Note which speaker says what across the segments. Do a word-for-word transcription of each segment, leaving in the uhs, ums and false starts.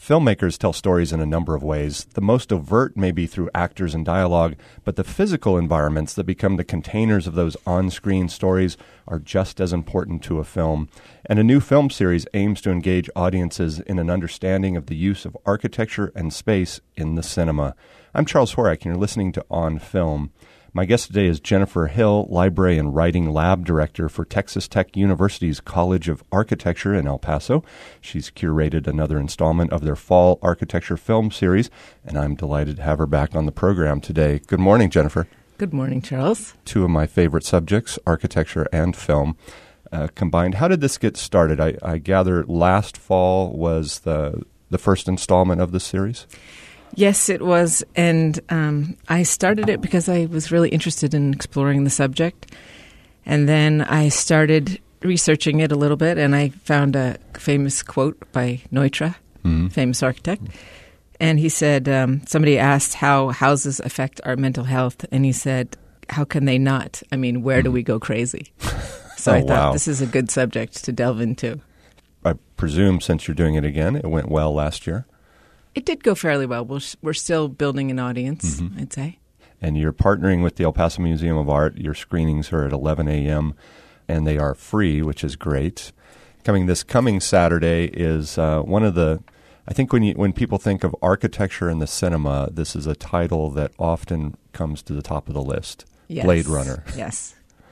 Speaker 1: Filmmakers tell stories in a number of ways. The most overt may be through actors and dialogue, but the physical environments that become the containers of those on-screen stories are just as important to a film. And a new film series aims to engage audiences in an understanding of the use of architecture and space in the cinema. I'm Charles Horak, and you're listening to On Film. My guest today is Jennifer Hill, Library and Writing Lab Director for Texas Tech University's College of Architecture in El Paso. She's curated another installment of their Fall Architecture Film Series, and I'm delighted to have her back on the program today. Good morning, Jennifer.
Speaker 2: Good morning, Charles.
Speaker 1: Two of my favorite subjects, architecture and film, uh, combined. How did this get started? I, I gather last fall was the the first installment of the series?
Speaker 2: Yes, it was, and um, I started it because I was really interested in exploring the subject, and then I started researching it a little bit, and I found a famous quote by Neutra, mm-hmm. famous architect, and he said, um, somebody asked how houses affect our mental health, and he said, how can they not? I mean, where mm-hmm. do we go crazy? So
Speaker 1: oh,
Speaker 2: I thought
Speaker 1: wow.
Speaker 2: this is a good subject to delve into.
Speaker 1: I presume since you're doing it again, it went well last year.
Speaker 2: It did go fairly well. We're, we're still building an audience, mm-hmm. I'd say.
Speaker 1: And you're partnering with the El Paso Museum of Art. Your screenings are at eleven a.m., and they are free, which is great. Coming this coming Saturday is uh, one of the, I think when you, when people think of architecture in the cinema, this is a title that often comes to the top of the list,
Speaker 2: yes.
Speaker 1: Blade Runner.
Speaker 2: Yes.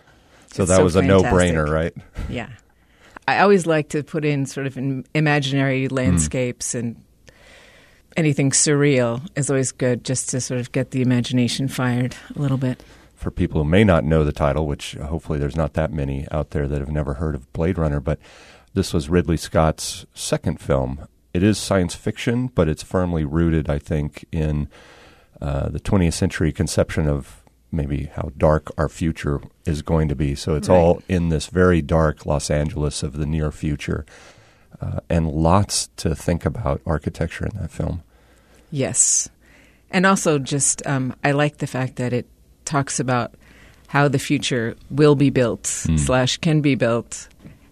Speaker 1: So
Speaker 2: it's
Speaker 1: that
Speaker 2: so
Speaker 1: was a
Speaker 2: fantastic.
Speaker 1: no-brainer, right?
Speaker 2: Yeah. I always like to put in sort of in imaginary landscapes mm. and anything surreal is always good just to sort of get the imagination fired a little bit.
Speaker 1: For people who may not know the title, which hopefully there's not that many out there that have never heard of Blade Runner, but this was Ridley Scott's second film. It is science fiction, but it's firmly rooted, I think, in uh, the twentieth century conception of maybe how dark our future is going to be. So it's
Speaker 2: right.
Speaker 1: all in this very dark Los Angeles of the near future. Uh, and lots to think about architecture in that film.
Speaker 2: Yes. And also just um, I like the fact that it talks about how the future will be built mm. slash can be built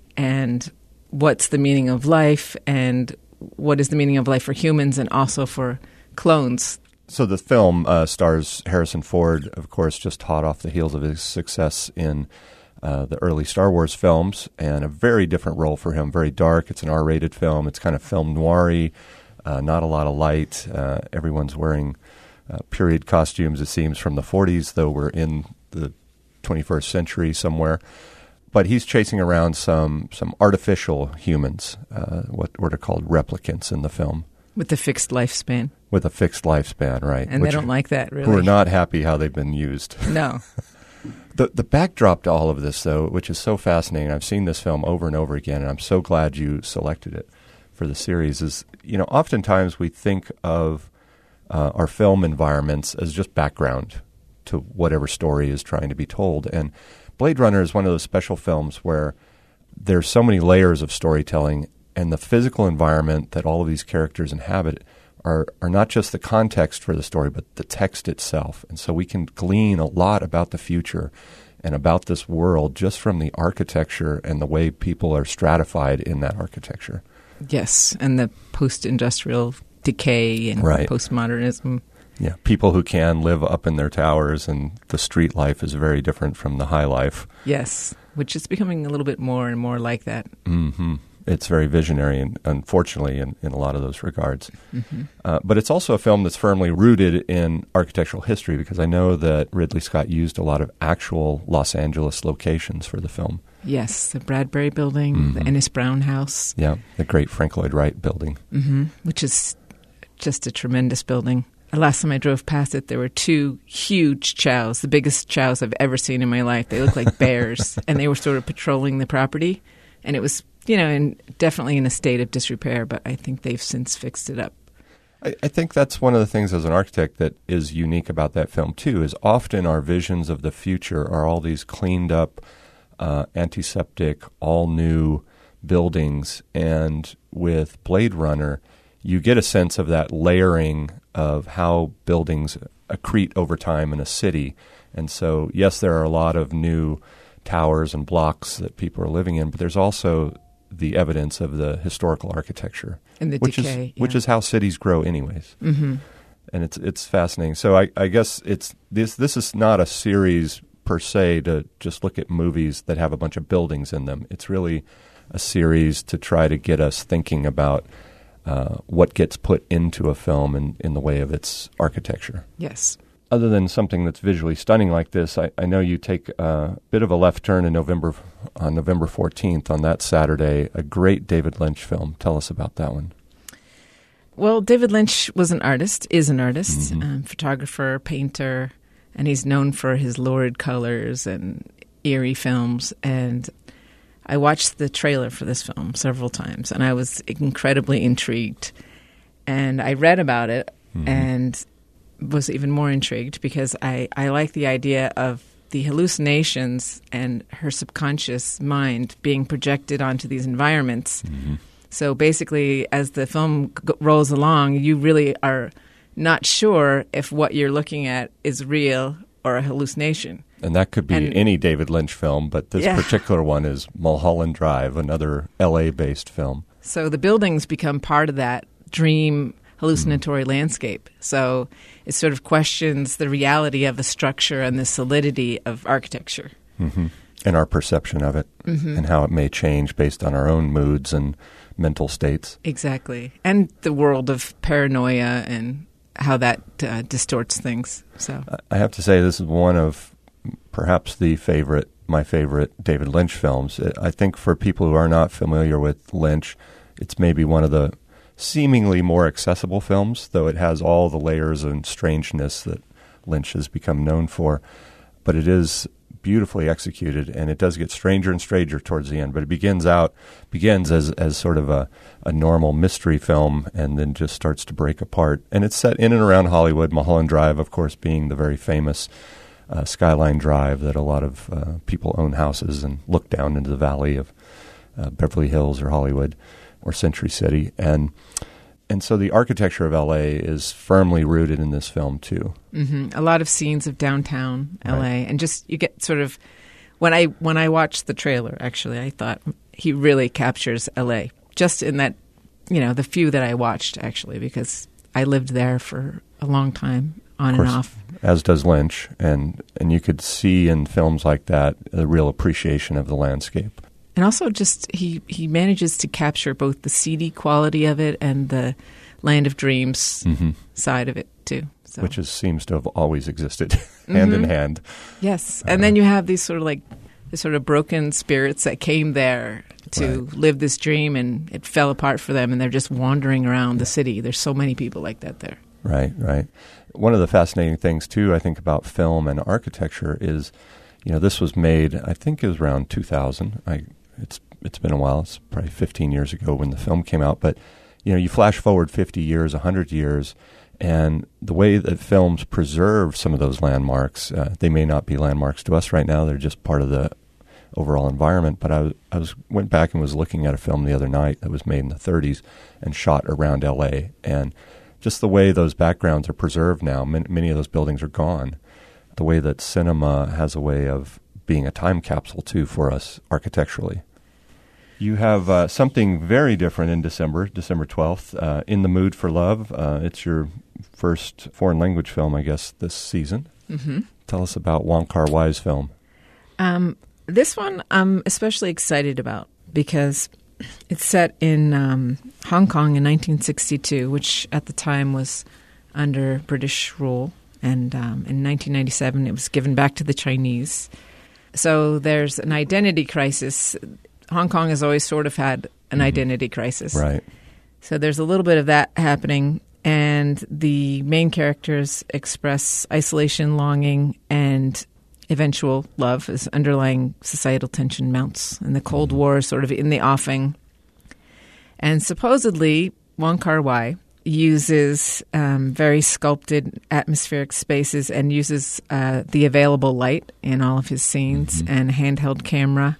Speaker 2: and what's the meaning of life and what is the meaning of life for humans and also for clones.
Speaker 1: So the film uh, stars Harrison Ford, of course, just hot off the heels of his success in Uh, the early Star Wars films, and a very different role for him, very dark. It's an R-rated film. It's kind of film noir-y, uh, not a lot of light. Uh, everyone's wearing uh, period costumes, it seems, from the forties, though we're in the twenty-first century somewhere. But he's chasing around some some artificial humans, uh, what, what are called replicants in the film.
Speaker 2: With a fixed lifespan.
Speaker 1: With a fixed lifespan, right.
Speaker 2: And they don't like that, really.
Speaker 1: Who are not happy how they've been used.
Speaker 2: No.
Speaker 1: The the backdrop to all of this, though, which is so fascinating, I've seen this film over and over again, and I'm so glad you selected it for the series, is, you know, oftentimes we think of uh, our film environments as just background to whatever story is trying to be told. And Blade Runner is one of those special films where there's so many layers of storytelling, and the physical environment that all of these characters inhabit are are not just the context for the story, but the text itself. And so we can glean a lot about the future and about this world just from the architecture and the way people are stratified in that architecture.
Speaker 2: Yes, and the post-industrial decay and
Speaker 1: right.
Speaker 2: postmodernism.
Speaker 1: Yeah, people who can live up in their towers, and the street life is very different from the high life.
Speaker 2: Yes, which is becoming a little bit more and more like that.
Speaker 1: Mm-hmm. It's very visionary, and unfortunately, in, in a lot of those regards. Mm-hmm. Uh, but it's also a film that's firmly rooted in architectural history, because I know that Ridley Scott used a lot of actual Los Angeles locations for the film.
Speaker 2: Yes, the Bradbury Building, mm-hmm. the Ennis Brown House.
Speaker 1: Yeah, the great Frank Lloyd Wright Building.
Speaker 2: Mm-hmm. Which is just a tremendous building. The last time I drove past it, there were two huge chows, the biggest chows I've ever seen in my life. They looked like bears, and they were sort of patrolling the property, and it was... You know, and definitely in a state of disrepair, but I think they've since fixed it up.
Speaker 1: I, I think that's one of the things as an architect that is unique about that film, too, is often our visions of the future are all these cleaned up, uh, antiseptic, all-new buildings. And with Blade Runner, you get a sense of that layering of how buildings accrete over time in a city. And so, yes, there are a lot of new towers and blocks that people are living in, but there's also the evidence of the historical architecture.
Speaker 2: And the
Speaker 1: which
Speaker 2: decay.
Speaker 1: Is,
Speaker 2: yeah.
Speaker 1: Which is how cities grow anyways.
Speaker 2: Mm-hmm.
Speaker 1: And it's it's fascinating. So I, I guess it's this this is not a series per se to just look at movies that have a bunch of buildings in them. It's really a series to try to get us thinking about uh, what gets put into a film in, in the way of its architecture.
Speaker 2: Yes.
Speaker 1: Other than something that's visually stunning like this, I, I know you take a bit of a left turn in November on November fourteenth, on that Saturday, a great David Lynch film. Tell us about that one.
Speaker 2: Well, David Lynch was an artist, is an artist,
Speaker 1: Mm-hmm.
Speaker 2: um, photographer, painter, and he's known for his lurid colors and eerie films. And I watched the trailer for this film several times, and I was incredibly intrigued. And I read about it mm-hmm. and was even more intrigued because I, I like the idea of the hallucinations and her subconscious mind being projected onto these environments. Mm-hmm. So basically, as the film g- rolls along, you really are not sure if what you're looking at is real or a hallucination.
Speaker 1: And that could be
Speaker 2: and,
Speaker 1: any David Lynch film, but this
Speaker 2: yeah.
Speaker 1: particular one is Mulholland Drive, another L A-based film.
Speaker 2: So the buildings become part of that dream hallucinatory mm-hmm. landscape. So it sort of questions the reality of the structure and the solidity of architecture.
Speaker 1: Mm-hmm. And our perception of it mm-hmm. and how it may change based on our own moods and mental states.
Speaker 2: Exactly. And the world of paranoia and how that uh, distorts things. So
Speaker 1: I have to say this is one of perhaps the favorite, my favorite David Lynch films. I think for people who are not familiar with Lynch, it's maybe one of the seemingly more accessible films, though it has all the layers and strangeness that Lynch has become known for. But it is beautifully executed, and it does get stranger and stranger towards the end. But it begins out begins as as sort of a, a normal mystery film, and then just starts to break apart. And it's set in and around Hollywood. Mulholland Drive, of course, being the very famous uh, skyline drive that a lot of uh, people own houses and look down into the valley of uh, Beverly Hills or Hollywood or Century City, and and so the architecture of L A is firmly rooted in this film too.
Speaker 2: Mm-hmm. A lot of scenes of downtown L A,
Speaker 1: right.
Speaker 2: and just you get sort of when I when I watched the trailer, actually, I thought he really captures L A just in that, you know, the few that I watched actually, because I lived there for a long time on
Speaker 1: course,
Speaker 2: and off.
Speaker 1: As does Lynch, and and you could see in films like that a real appreciation of the landscape.
Speaker 2: And also just he, he manages to capture both the seedy quality of it and the Land of Dreams mm-hmm. side of it, too. So.
Speaker 1: Which is, seems to have always existed hand
Speaker 2: mm-hmm.
Speaker 1: in hand.
Speaker 2: Yes. And uh, then you have these sort of like the sort of broken spirits that came there to
Speaker 1: right.
Speaker 2: live this dream, and it fell apart for them, and they're just wandering around the city. There's so many people like that there.
Speaker 1: Right, right. One of the fascinating things, too, I think about film and architecture is, you know, this was made, I think it was around two thousand. I It's it's been a while. It's probably fifteen years ago when the film came out. But, you know, you flash forward fifty years, one hundred years, and the way that films preserve some of those landmarks, uh, they may not be landmarks to us right now. They're just part of the overall environment. But I, was, I was went back and was looking at a film the other night that was made in the thirties and shot around L A. And just the way those backgrounds are preserved now, many, many of those buildings are gone. The way that cinema has a way of being a time capsule, too, for us architecturally. You have uh, something very different in December, December twelfth, uh, In the Mood for Love. Uh, it's your first foreign language film, I guess, this season.
Speaker 2: Mm-hmm.
Speaker 1: Tell us about Wong Kar-wai's film.
Speaker 2: Um, this one I'm especially excited about because it's set in um, Hong Kong in nineteen sixty-two, which at the time was under British rule. And um, in nineteen ninety-seven, it was given back to the Chinese. So there's an identity crisis. Hong Kong has always sort of had an mm-hmm. identity crisis.
Speaker 1: Right.
Speaker 2: So there's a little bit of that happening. And the main characters express isolation, longing, and eventual love as underlying societal tension mounts. And the Cold mm-hmm. War is sort of in the offing. And supposedly, Wong Kar-wai uses um, very sculpted atmospheric spaces and uses uh, the available light in all of his scenes mm-hmm. and a handheld camera.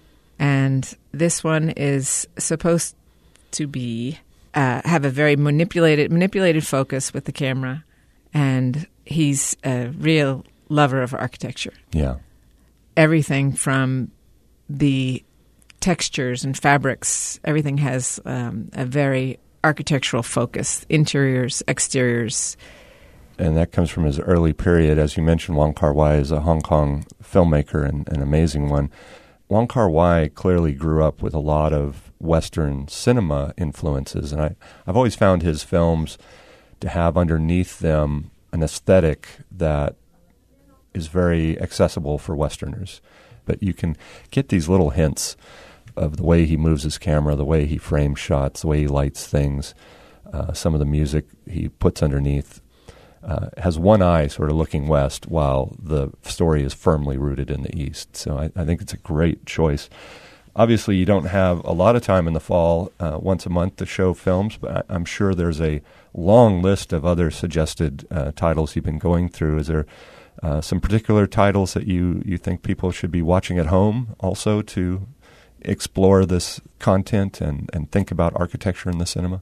Speaker 2: And this one is supposed to be uh, have a very manipulated manipulated focus with the camera, and he's a real lover of architecture.
Speaker 1: Yeah,
Speaker 2: everything from the textures and fabrics. Everything has um, a very architectural focus, interiors, exteriors.
Speaker 1: And that comes from his early period. As you mentioned, Wong Kar-wai is a Hong Kong filmmaker and an amazing one. Wong Kar-wai clearly grew up with a lot of Western cinema influences, and I, I've always found his films to have underneath them an aesthetic that is very accessible for Westerners. But you can get these little hints of the way he moves his camera, the way he frames shots, the way he lights things, uh, some of the music he puts underneath. Uh, has one eye sort of looking west while the story is firmly rooted in the east. So I, I think it's a great choice. Obviously, you don't have a lot of time in the fall, uh, once a month, to show films, but I, I'm sure there's a long list of other suggested uh, titles you've been going through. Is there uh, some particular titles that you, you think people should be watching at home also to explore this content and, and think about architecture in the cinema?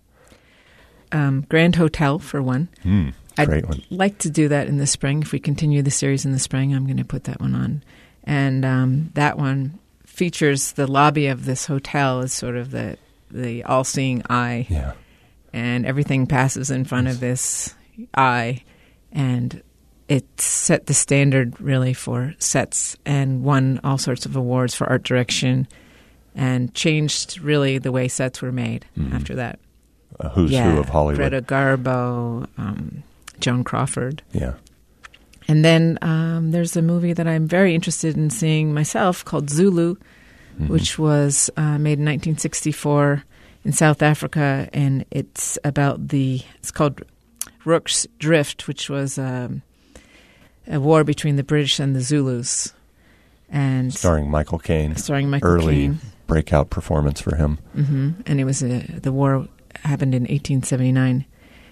Speaker 2: Um, Grand Hotel, for one.
Speaker 1: Mm. Great
Speaker 2: I'd
Speaker 1: one.
Speaker 2: like to do that in the spring. If we continue the series in the spring, I'm going to put that one on. And um, that one features the lobby of this hotel as sort of the the all-seeing eye.
Speaker 1: Yeah.
Speaker 2: And everything passes in front of this eye. And it set the standard, really, for sets and won all sorts of awards for art direction and changed, really, the way sets were made mm-hmm. after that.
Speaker 1: A who's
Speaker 2: yeah,
Speaker 1: who of Hollywood.
Speaker 2: Greta Garbo, um, Joan Crawford.
Speaker 1: Yeah.
Speaker 2: And then um, there's a movie that I'm very interested in seeing myself called Zulu, mm-hmm. which was uh, made in nineteen sixty-four in South Africa, and it's about the, it's called Rorke's Drift, which was um, a war between the British and the Zulus. And
Speaker 1: starring Michael Caine.
Speaker 2: Starring Michael
Speaker 1: Early
Speaker 2: Caine.
Speaker 1: breakout performance for him.
Speaker 2: Mm-hmm. And it was a, the war happened in eighteen seventy-nine,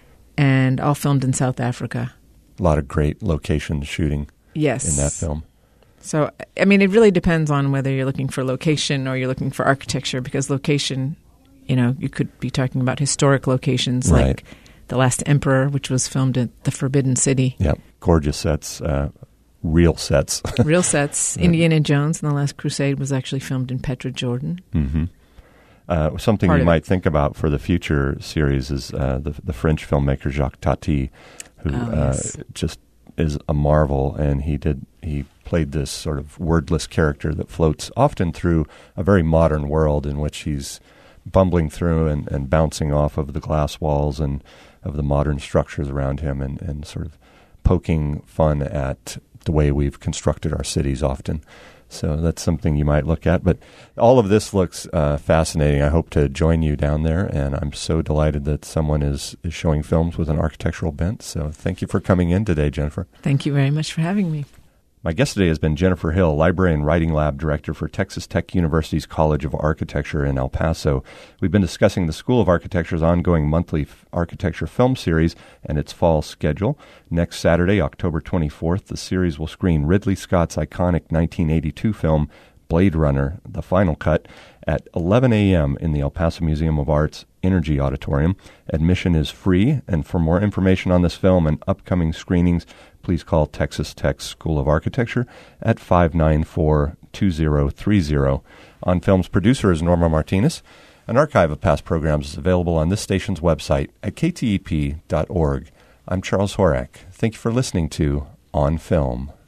Speaker 2: and all filmed in South Africa.
Speaker 1: A lot of great location shooting
Speaker 2: yes.
Speaker 1: in that film.
Speaker 2: So, I mean, it really depends on whether you're looking for location or you're looking for architecture, because location, you know, you could be talking about historic locations
Speaker 1: right.
Speaker 2: like The Last Emperor, which was filmed at the Forbidden City.
Speaker 1: Yeah, gorgeous sets, uh, real sets.
Speaker 2: real sets. Yeah. Indiana Jones and The Last Crusade was actually filmed in Petra, Jordan.
Speaker 1: Mm-hmm. Uh, something
Speaker 2: Part
Speaker 1: you
Speaker 2: of
Speaker 1: might
Speaker 2: it.
Speaker 1: think about for the future series is uh, the, the French filmmaker Jacques Tati, who
Speaker 2: oh,
Speaker 1: uh,
Speaker 2: yes.
Speaker 1: just is a marvel, and he did he played this sort of wordless character that floats often through a very modern world in which he's bumbling through and, and bouncing off of the glass walls and of the modern structures around him, and, and sort of poking fun at the way we've constructed our cities often. So that's something you might look at. But all of this looks uh, fascinating. I hope to join you down there, and I'm so delighted that someone is, is showing films with an architectural bent. So thank you for coming in today, Jennifer.
Speaker 2: Thank you very much for having me.
Speaker 1: My guest today has been Jennifer Hill, Library and Writing Lab Director for Texas Tech University's College of Architecture in El Paso. We've been discussing the School of Architecture's ongoing monthly f- architecture film series and its fall schedule. Next Saturday, October twenty-fourth, the series will screen Ridley Scott's iconic nineteen eighty-two film, Blade Runner, The Final Cut, at eleven a.m. in the El Paso Museum of Art's Energy Auditorium. Admission is free, and for more information on this film and upcoming screenings, please call Texas Tech School of Architecture at five nine four, two zero three zero. On Film's producer is Norma Martinez. An archive of past programs is available on this station's website at k t e p dot org. I'm Charles Horak. Thank you for listening to On Film.